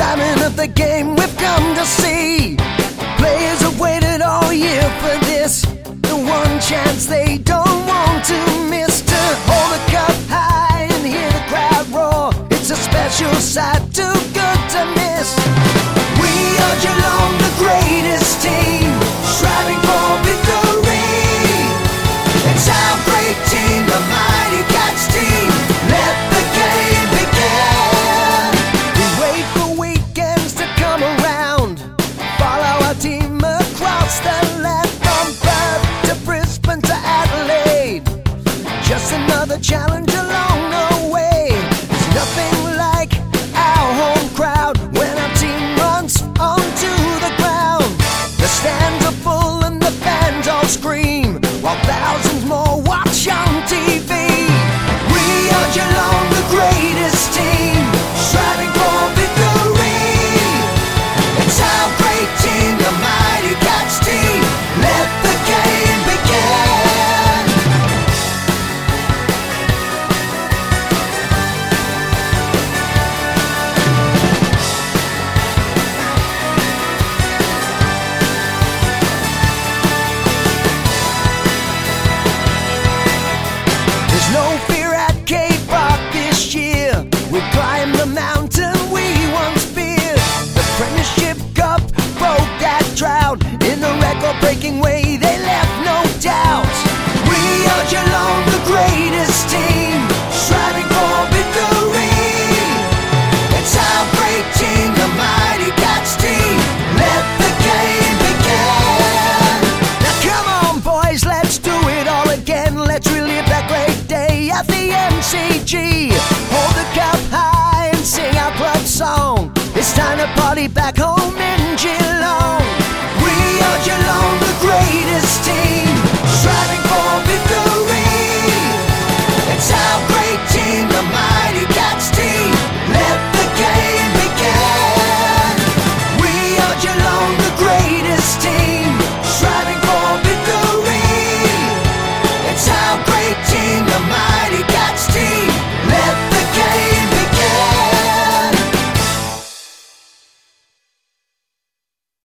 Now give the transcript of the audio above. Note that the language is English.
timing of the game we've come to see. Players have waited all year for this, the one chance they don't want to miss. To hold the cup high and hear the crowd roar, it's a special sight too good to miss. We are Geelong, the greatest team, striving for victory. It's our great team, the mighty Cats team. Let the game begin. We wait for weekends to come around, follow our team across the land, from Perth to Brisbane to Adelaide. Just another challenge along the way. There's nothing like our home crowd when our team runs onto the ground. The stands are full and the fans all scream, while thousands more watch on TV. We are Geelong, the greatest team, striving for victory. It's our great team, the mighty Cats team. Let the game begin. There's no fear at Cape Park this year. We climbed the mountain we once feared. The Premiership Cup broke that drought. In a record-breaking way, they left no doubt. We are Geelong, the greatest team, striving for victory. It's our great team, the mighty Cats team. Let the game begin. Now come on, boys, let's do it all again. Let's relive that great day at the MCG. Hold the cup high and sing our club song. It's time to party back home in Geelong.